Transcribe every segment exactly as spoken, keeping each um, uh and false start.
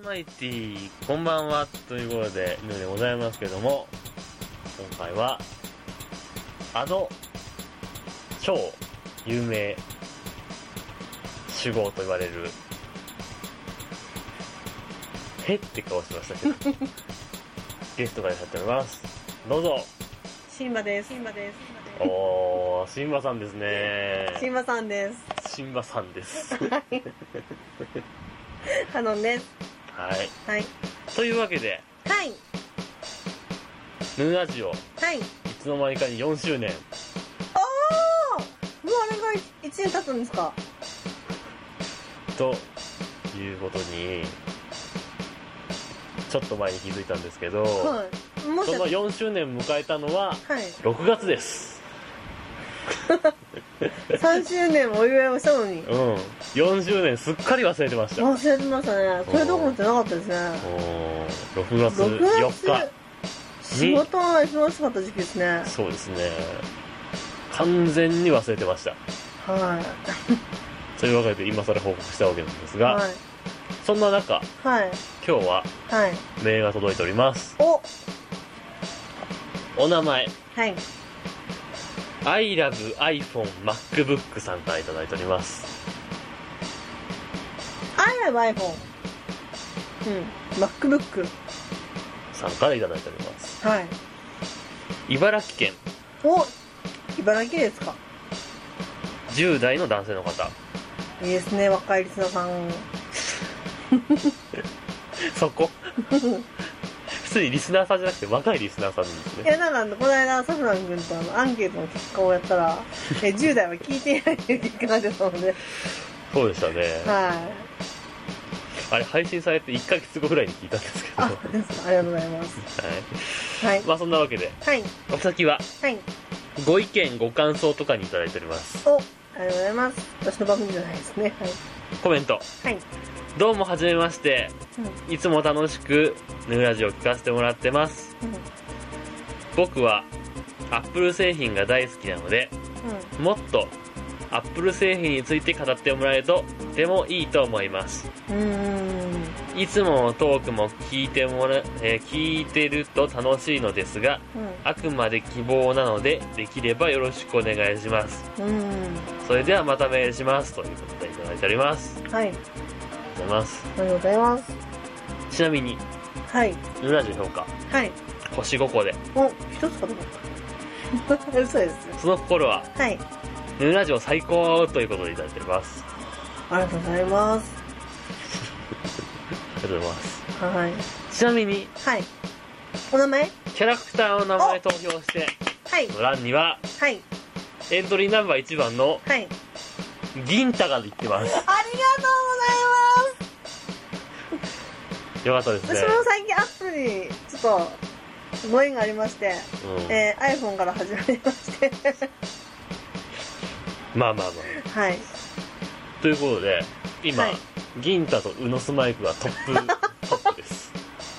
マイティこんばんはということで犬でございますけども、今回はあの超有名酒豪と言われるへって顔しましたけどゲストがいらっしゃっております。どうぞ。 シンバです。シンバです。 おー、シンバさんですね。 シンバさんです。 シンバさんですはいカノンです。 はいはいというわけで、 はいヌーラジオ、 はいいつの間にかによんしゅうねん。 ああ、もうあれがいちねん経つんですか。 ということにちょっと前に気づいたんですけど、 はい、もしそのよんしゅうねん迎えたのははいろくがつです。 さんしゅうねんお祝いをしたのに。 うん、よんしゅうねんすっかり忘れてました。 忘れてましたね。それどころじゃなかったですね。 ろくがつろくがつよっか仕事は忙しかった時期ですね。 そうですね、完全に忘れてました。 はいというわけで今更報告したわけなんですが、 はいそんな中はい今日ははいメールが届いております。 おお名前はい I love iPhone MacBook さんからいただいております。 I have iPhone うん MacBook さんからいただいております。 はい茨城県お茨城ですか。 じゅう代の男性の方。 いいですね、若いリスナーさんそこ普通にリスナーさんじゃなくて若いリスナーさんなんですいね。 やなんかこの間サフラン君とあのアンケートの結果をやったらえじゅう代は聞いていないという結果が出たのでそうでしたね。 はいあれ配信されていっかげつごぐらいに聞いたんですけど、 あはい、 ありがとうございますはいまあそんなわけではいお先ははいご意見ご感想とかにいただいております。 おありがとうございます。私の番組じゃないですね。はいコメント、 はいどうもはじめまして、 うんいつも楽しくヌーラジオ聞かせてもらってます。僕はアップル製品が大好きなので、 うんもっとアップル製品について語ってもらえるととてもいいと思います。 うんうーんいつものトークも聞いてもら、えー聞いてると楽しいのですが、あくまで希望なのでできればよろしくお願いします。 うんうんそれではまたメールしますということでいただいております。 はいありがとうございます。 ありがとうございます。 ちなみにはいヌーラジオ評価はい星ごこで、 お一つかと思った嘘です。 その心ははいヌーラジオ最高ということでいただいております。 ありがとうございます。 ありがとうございます。 はいちなみにはいお名前キャラクターの名前投票してはいの欄にははいエントリーナンバーいちばんのはい銀太が入ってます。 ありがとうございますよかったですね。 私も最近アップルにちょっとご縁がありまして、 うんえー、iPhone から始まりましてまあまあまあはいということで今、 はい銀太とウノスマイクがトップトップです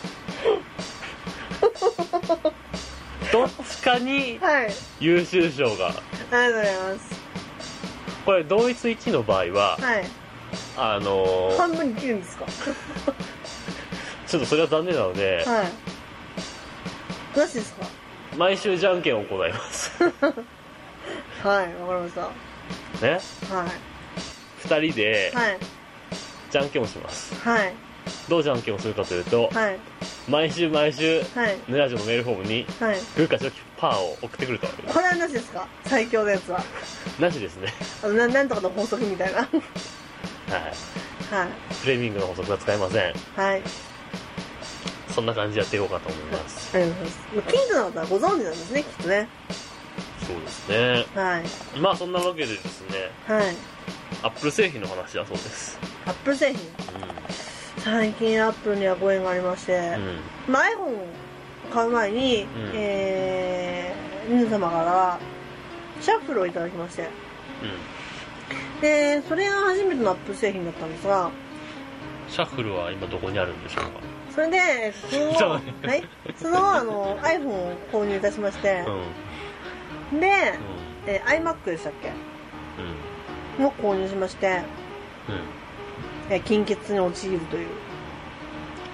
どっちかにはいあり優秀賞が、 がとうございますこれ同率いちの場合は、 はいあのー、 半分に切るんですかちょっとそれは残念なので、 はいなしですか。 毎週じゃんけんを行いますはいわかりましたね、 はいふたりではいじゃんけんをします。 はいどうじゃんけんをするかというと、 はい毎週毎週はいヌラジオのメールフォームにはいグーかチョキパーを送ってくると。 これはなしですか。最強のやつはなしですねあのななんとかの法則みたいなはいはいフレーミングの法則は使えません。 はいそんな感じでやっていこうかと思います。 ありがとうございます。近所の方はご存知なんですねきっとね。 そうですね。 はいまあそんなわけでですね、 はいアップル製品の話だそうです。 アップル製品最近アップルにはご縁がありまして、 うんうんまあ、iPhone を買う前に、 んえー、皆様からシャッフルをいただきまして、 うんでそれが初めてのアップル製品だったんですが、 シャッフルは今どこにあるんでしょうか。 それでそのちょっとはいそのあの iPhone を購入いたしましてう、んで、 うんえー、iMac でしたっけうんも購入しまして、 うんえー、金欠に陥るという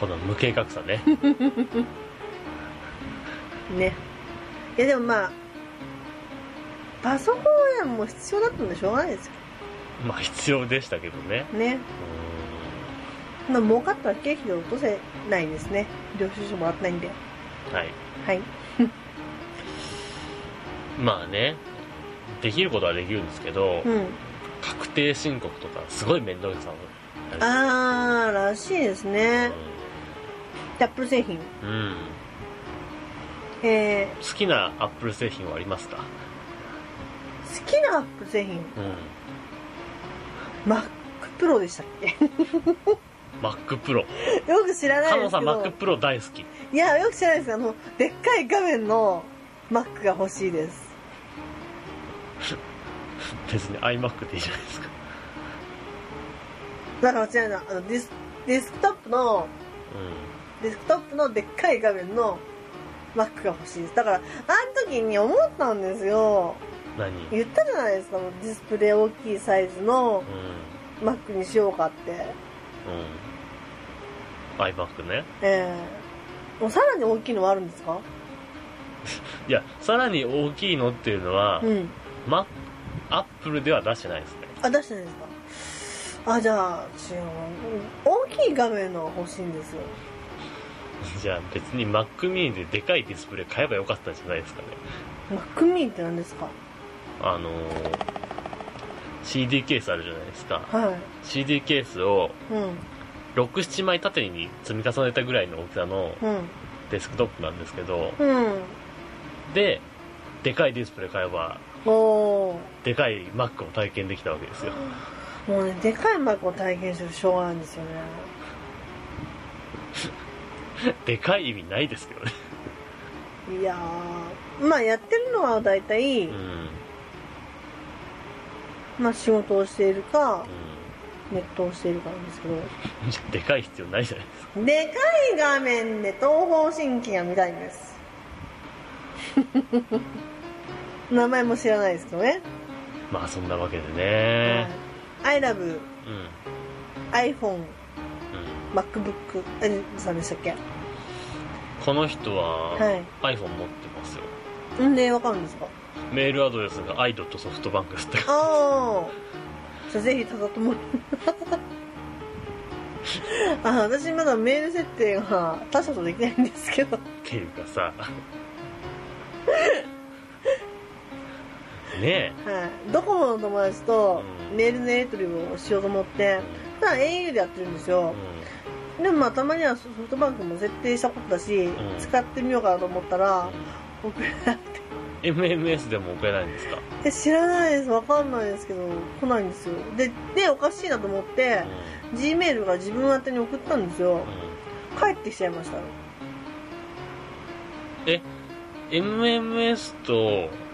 この無計画さね。 ね。いやでもまあパソコンはもう必要だったんでしょうがないですよ。 まあ必要でしたけどね。 ね。まあ儲かったら経費で落とせないですね。領収書もらってないんで。 はい。 はい。 まあね、できることはできるんですけど、 うん。 確定申告とかすごい面倒くさい。 あーらしいですね。アップル製品。 うん。うん。 え好きなアップル製品はありますか？ ー、好きなアップル製品。 うん。 Mac Pro でしたっけ？ Mac Pro。 よく知らないですけど。 カノさん Mac Pro 大好き。 いや、よく知らないです。あの、でっかい画面の Mac が欲しいです。 別に iMac でいいじゃないですか。 だから違うな、あのディス、デスクトップの、 うん。 デスクトップのでっかい画面の Mac が欲しいです。だから、あの時に思ったんですよ。 何？ 言ったじゃないですか、ディスプレイ大きいサイズのうん。 Mac にしようかって。 うん。iMac ね。 ええー。もうさらに大きいのはあるんですか？ いや、さらに大きいのっていうのは、 うん。 マアップルでは出してないですね。 あ、出してないですか？あ、じゃあ、違う。大きい画面のが欲しいんですよ。 じゃあ別に Mac mini ででかいディスプレイ買えばよかったんじゃないですかね。 Mac mini って何ですか？ あのー、シーディー ケースあるじゃないですか。 はい。 シーディー ケースをうん。 ろく、ななまい縦に積み重ねたぐらいの大きさのうん。 デスクトップなんですけど、 うん。 で、でかいディスプレイ買えば、 おー。 でかい Mac を体験できたわけですよ。 もうね、でかい Mac を体験するとしょうがないんですよね。 でかい意味ないですけどね。 いやー、まあやってるのは大体、 うん。 まあ仕事をしているか、 うネットをしているかなんですけど、 ん。じゃあでかい必要ないじゃないですか。 でかい画面で東方神起が見たいんです。名前も知らないですけどね。 まあそんなわけでね。 はい、I love うん。 iPhone うん。 MacBook えさんでしたっけ？ この人ははい iPhone 持ってますよ。 んでわかるんですか？ メールアドレスが i. ソフトバンクですって。 ああ、じゃあぜひただともあ、私まだメール設定が他社とできないんですけど。 っていうかさねえ、 はい、ドコモの友達とうんメールのやり取りをしようと思って普段 エーユー でやってるんですよ。 うでもまあたまにはソフトバンクも設定したことだし、 ん使ってみようかなと思ったらん、 送れなくて。 うん、エムエムエス でも送れないんですか？ え、知らないです。わかんないですけど来ないんですよ。で、でおかしいなと思ってう G メールが自分宛てに送ったんですよ。 ん、うん、 帰ってきちゃいました。 え エムエムエス と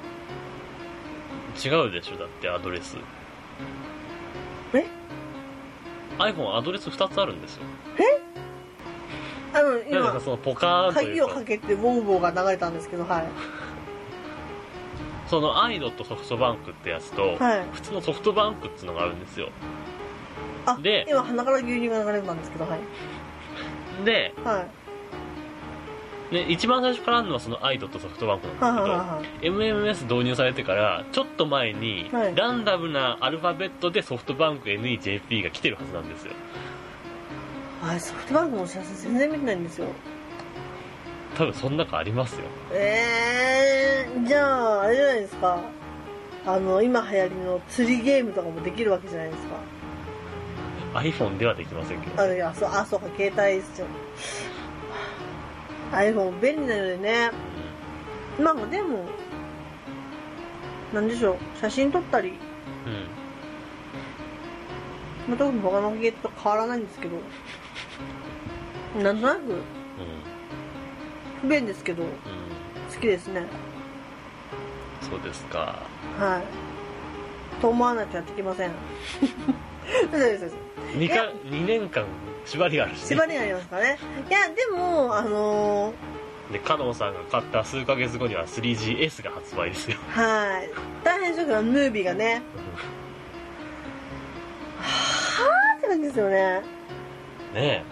違うでしょ？だってアドレス。 え iPhone アドレスふたつあるんですよ。 あのなんか今そのポカーンとい鍵うかをかけてボーボーが流れたんですけど、はいその i. ソフトバンクってやつと、 はい。 普通のソフトバンクっていうのがあるんですよ。 あ、 で今鼻から牛乳が流れたんですけど、はいで、 はいね、一番最初からあるのはその i. ソフトバンクなんですけど、 はいはいはいエムエムエス 導入されてからちょっと前に、 はいランダムなアルファベットでソフトバンク エヌイージェーピー が来てるはずなんですよ。 はい。ソフトバンクの知らせ全然見てないんですよ。 多分そん中ありますよ。 えー、じゃああれじゃないですか、あの今流行りの釣りゲームとかもできるわけじゃないですか。 iPhone ではできませんけど。 あ、いや、そう、あ、そうか、携帯ですよ。iPhone 便利なのでね。まあでもなんでしょう、写真撮ったり、 うん、うんまあ、特に他のゲートと変わらないんですけど、なんとなく不便ですけどうん、 好きですね。 そうですか。 はい。と思わないとやってきません。そうですそうです。 2, いやかにねんかん縛りがあるし、ね、 縛りがありますからね。いやでもあのー、 でカノンさんが買った数ヶ月後には スリージーエス が発売ですよ。 はい大変ショックなヌービーがね、はーって感じですよね。 ね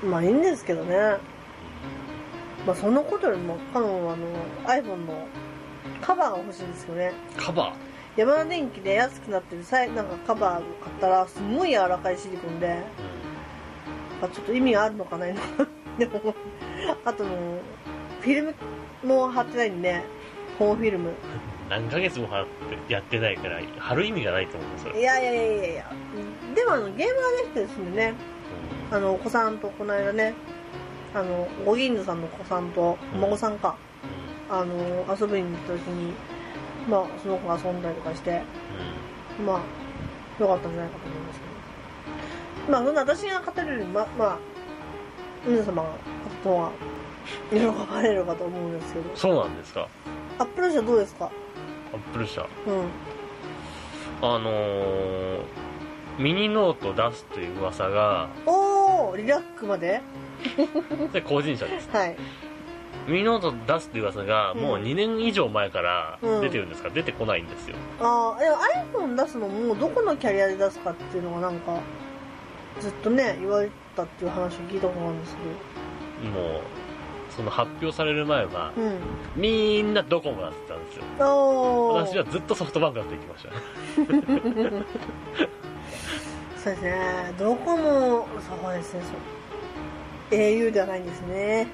まあいいんですけどね。まあそのことよりもカノンはあの iPhone のカバーが欲しいんですよね。 カバーヤマダ電機で安くなってるさなんかカバーを買ったらすごい柔らかいシリコンで、 うん、 まあ、ちょっと意味があるのかないのかでもあとのフィルムも貼ってないんで、ホームフィルム何ヶ月も貼ってやってないから貼る意味がないと思うそれ。 いやいやいやいやいや、でもあのゲームができてるんですんでね、 うん、 あのお子さんとこの間ね、あのご銀座さんのお子さんとお孫さんか、うん、あの遊びに行った時にまあその子が遊んだりとかして、うん、まあ良かったんじゃないかと思いますけど、まあそんな私が語るよりままあ皆様が語った方が喜ばれるかと思うんですけど。 そうなんですか。 アップル社どうですか。 アップル社、 うん、 あのー、ミニノート出すという噂が、 おおリラックまでで個人社です。 はいミニノート出すという噂がもうにねん以上前から出てるんですが、うん、出てこないんですよ。 ああ、でも iPhone 出すのもどこのキャリアで出すかっていうのがなんかずっとね言われたっていう話を聞いたことあるんですけど、もうその発表される前は、うん、みんなドコモだって言ったんですよ。私はずっとソフトバンクだって言ってましたそうですね、ドコモ、そうですね、そう エーユー ではないんですね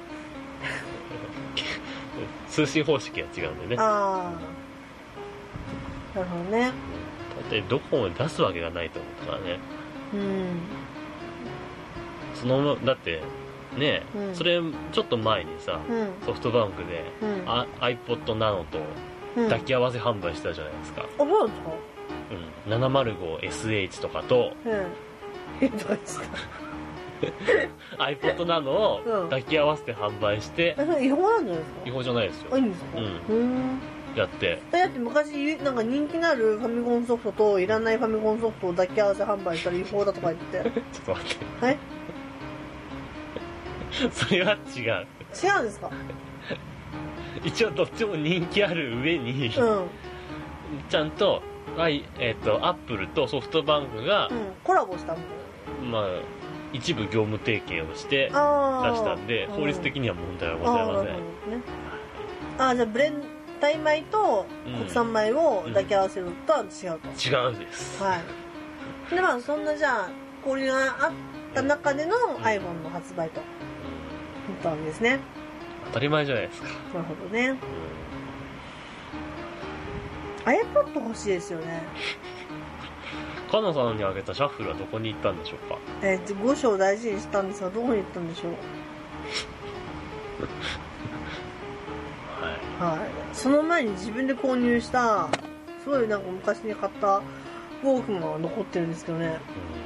通信方式が違うんでね。 ああ、なるほどね。だってドコモに出すわけがないと思ったからね。 うん。 そのだってね、うん、それちょっと前にさ、うん、ソフトバンクで、うん、iPod Nano と抱き合わせ販売してたじゃないですか。 あ、そうなんですか。 うん、ななまるごエスエイチ とかと、 うん、え、どうですか iPod Nano を抱き合わせて販売して、 うん、違法なんじゃないですか。 違法じゃないですよ。 あ、いいんですか。うん。 やって。 だって昔なんか人気のあるファミコンソフトといらないファミコンソフトを抱き合わせ販売したら違法だとか言って。 ちょっと待って。 はい。 それは違う。 違うんですか。 一応どっちも人気ある上に、うん、ちゃんと、はい、えっと、アップルとソフトバンクが、 うん、コラボしたもん。まあ、一部業務提携をして出したんで、法律的には問題はございません。あ、ね、 あ、じゃあブレンタイ米と国産米を抱き合わせるとは違うと、うん、 違うです。 はい。でまあそんなじゃあ交流があった中での iPhone の発売と、うん、ったわけですね。 当たり前じゃないですか。 なるほどね。うん、iPod 欲しいですよね。 カナさんにあげたシャッフルはどこに行ったんでしょうか。 えー、ご章大事にしたんですがどこに行ったんでしょう。はい、はい、その前に自分で購入したすごいなんか昔に買ったウォークマンが残ってるんですけどね、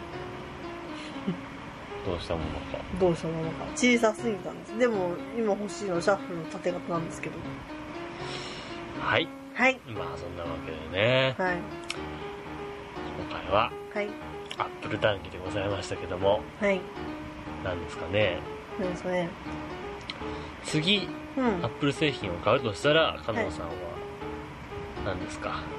うん、どうしたものかどうしたものか小さすぎたんです。でも今欲しいのはシャッフルの縦型なんですけど。 はいはい、 まあそんなわけでね、 はい、 今回は、 はい、 アップル談義でございましたけども、 はい、 なんですかね。 なんですかね。 次、うん、アップル製品を買うとしたら、カノンさんは何ですか。はい、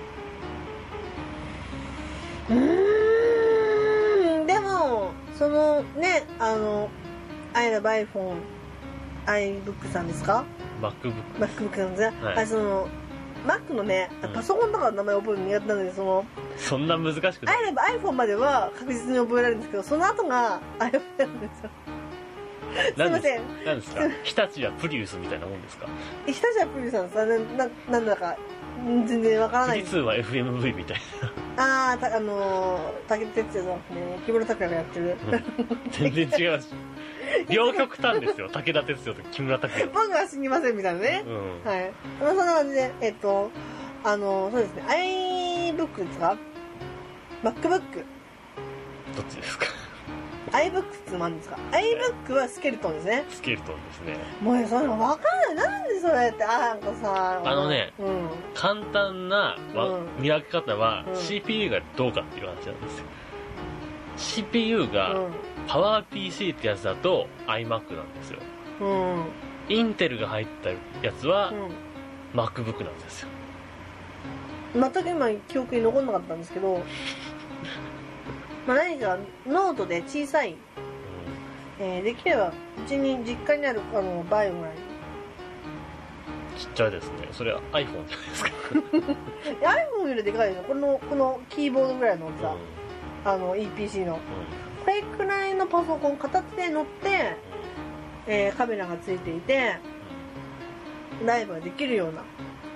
うーん、でもそのね、あの I love iPhone、iBook さんですか。 MacBook。 MacBook なんですね。はい、あ、その。Mac のね、パソコンとかの名前覚えるの苦手なので、そのそんな難しくない。 あれば iPhone までは確実に覚えられるんですけど、その後が iPhone なんですよ。すいません。 何ですか。日立やプリウスみたいなもんですか。 日立やプリウスなんですか。な、な、なんだか全然わからない。 富士通は エフエムブイ みたいな。ああ、たあのー、武田鉄矢じゃなくてね、木村拓哉がやってる。 うん、全然違うし。両極端ですよ。武田鉄矢と木村拓哉。 僕は死にませんみたいなね。うん、はい。まあそんな感じで、えっと、あの、そうですね、iBook ですか ?MacBook。どっちですか iBook って何ですか。 iBook はスケルトンですね。 スケルトンですね。 もうね、そういうの分かんない。なんでそれって、あ、なんかさ。 あのね、うん、簡単な、 うん、 見分け方は、うん、シーピーユー がどうかっていう話なんですよ。シーピーユー が、パワー ピーシー ってやつだと iMac なんですよ。うん。インテルが入ったやつは、うん、MacBook なんですよ。 全く今記憶に残んなかったんですけどまあ何かノートで小さいえー、できればうちに実家にあるあのバイオぐらいちっちゃいですね。それは iPhone じゃないですか。 iPhone よりでかいですよ。このこのキーボードぐらいのさ、うん、あの イーピーシー の、うん、これくらいのパソコン片手で乗って、うん、えー、カメラがついていて、うん、ライブができるような、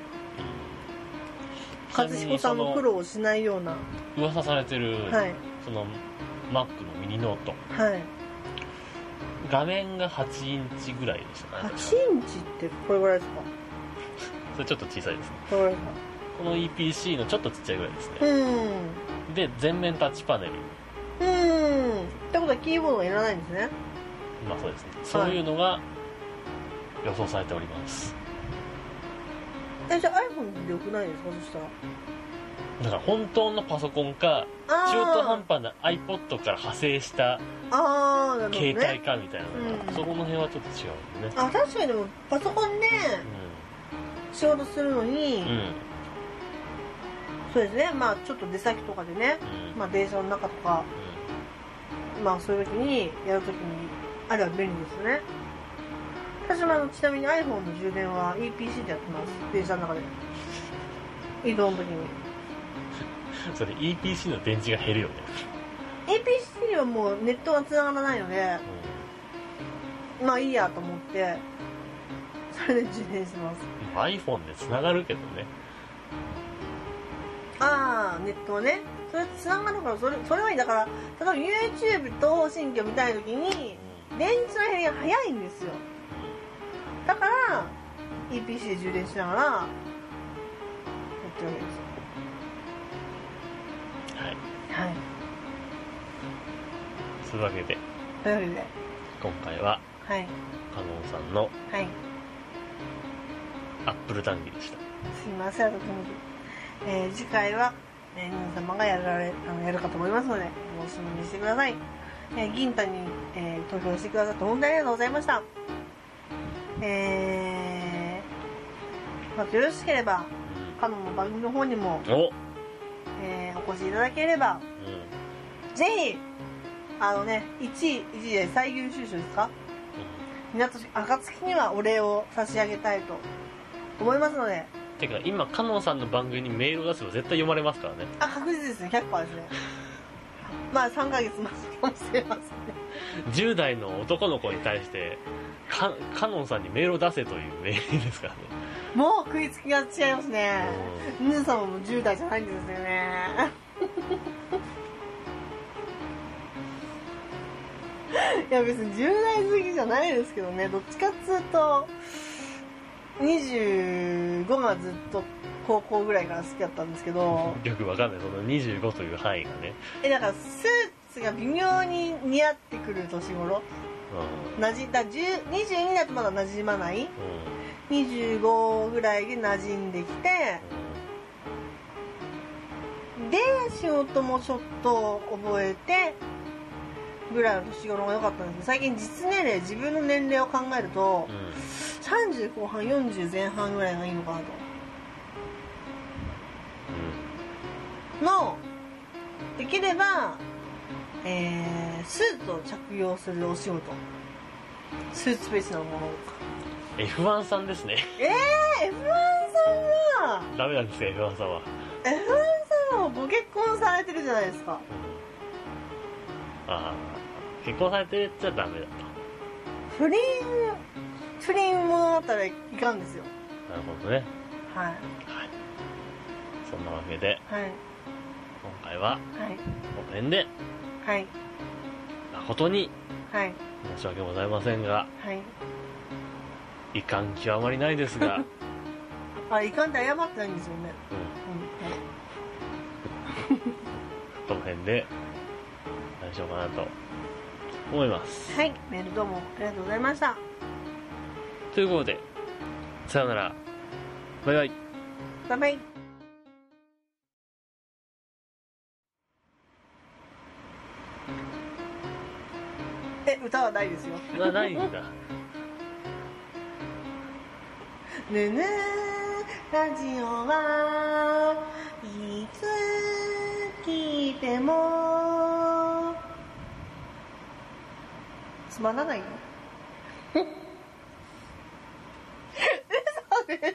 和彦さんも苦労しないような噂されてる、はい、その Mac のミニノート、はい、画面がはちインチぐらいでしたね。はちインチってこれぐらいですか？それちょっと小さいですね。これぐらいですか？この イーピーシー のちょっとちっちゃいぐらいですね。うん。で全面タッチパネル。 うん。ってことはキーボードがいらないんですね。 まあそうですね。そういうのが予想されております。 はい、えじゃあ iPhone でよくないですか？そしたら。 だから本当のパソコンか中途半端な iPod から派生した携帯かみたいなのが、ね、うん、そこの辺はちょっと違うんでね。 あ、確かにでもパソコンで仕事するのに、うん、そうですね、まあちょっと出先とかでね、うん、まあ電車の中とか、うん、まあそういう時にやる時にあれば便利ですね。私もあのちなみに iPhone の充電は イーピーシー でやってます。電車の中で移動の時に。 それ イーピーシー の電池が減るよね。 イーピーシー はもうネットが繋がらないので、うん、まあいいやと思ってそれで充電します。 iPhone で繋がるけどね。 ああネットはね、それ繋がるからそれ、それはいい。だから例えば YouTube と新居見たい時に電池の減りが早いんですよ。だから イーピーシー で充電しながらやってるわけですよ。 はい、 はい、 そういうわけでというわけで今回は、 はい、 カノンさんの、はい、アップル談義でした。 すいません、あとえー、次回は、えー、皆様がやられあのやるかと思いますので楽しみにしてください。えー、銀太に、えー、投票してくださって本当にありがとうございました。えー、またよろしければ、うん、カノンの番組の方にもおえー、お越しいただければ、うん、ぜひあのねいちいいちいで最優秀賞ですか、うん、港暁にはお礼を差し上げたいと思いますので。 てか今カノンさんの番組にメールを出せば絶対読まれますからね。 あ、確実ですね。 ひゃくパーセント ですね。まあさんかげつ待つかもしれませんね。 じゅう代の男の子に対してカカノンさんにメールを出せというメールですからね。 もう食いつきが違いますね。ヌー様もじゅう代じゃないんですよね。いや別にじゅう代過ぎじゃないですけどね。どっちかっつうとにじゅうごがずっと高校ぐらいから好きだったんですけど。 よくわかんない、そのにじゅうごという範囲がね。 えだからスーツが微妙に似合ってくる年頃、うん、なじだにじゅうにだとまだ馴染まない、うんにじゅうごぐらいで馴染んできて、で仕事もちょっと覚えてぐらいの年頃が良かったんですけど、最近実年齢自分の年齢を考えると、うん、さんじゅう後半よんじゅう前半ぐらいがいいのかなと、うん、のできれば、えー、スーツを着用するお仕事、スーツベースなものとか。 エフワン さんですね。 えー、エフワン さんはダメなんですよ。 エフワン さんはエフワン さんはご結婚されてるじゃないですか、 うん、ああ結婚されてるっちゃダメだと。 不倫不倫ものだったらいかんですよ。 なるほどね。 はい、はい、 そんなわけで、はい、今回は、はい、この辺で、はい、誠に、はい、申し訳ございませんが、はい、遺憾極まりないですがあ、遺憾って謝ってないんですよね。 うん、うん、はい、この辺で何しようかなと思います。 はい、メールどうもありがとうございました。 ということでさようなら、バイバイバイバイ。え、歌はないですよ。 歌ないんだ。 ぬぬラジオはいつ聞いてもつまらないの嘘です。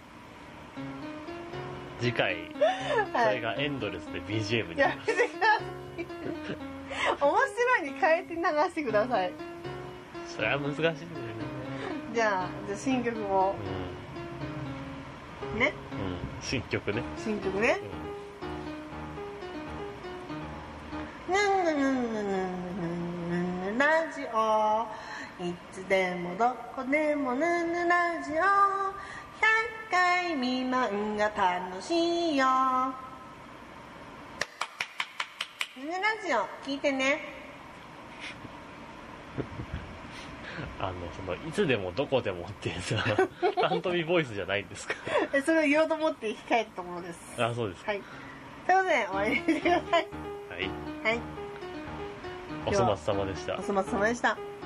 次回、それがエンドレスで ビージーエム になやりめてください。面白いに変えて流してください。 ます。それは難しいんだよね。 じゃあ、じゃあ新曲をね、 うん。うん。新曲ね。 新曲ね。 うん。 ぬんぬんぬんぬんぬんぬんぬんラジオ、いつでもどこでもぬんぬんラジオ、ひゃっかい未満が楽しいよ。ぬんぬんラジオ聞いてね。 あの、その、いつでもどこでもっていうさ、タントビボイスじゃないんですか。 えそれを言おうと思って控えたところです。 あ、そうですか。 はい。ということで終わりにしてください。 はい。 はい。 お粗末様でしたお。粗末様でした。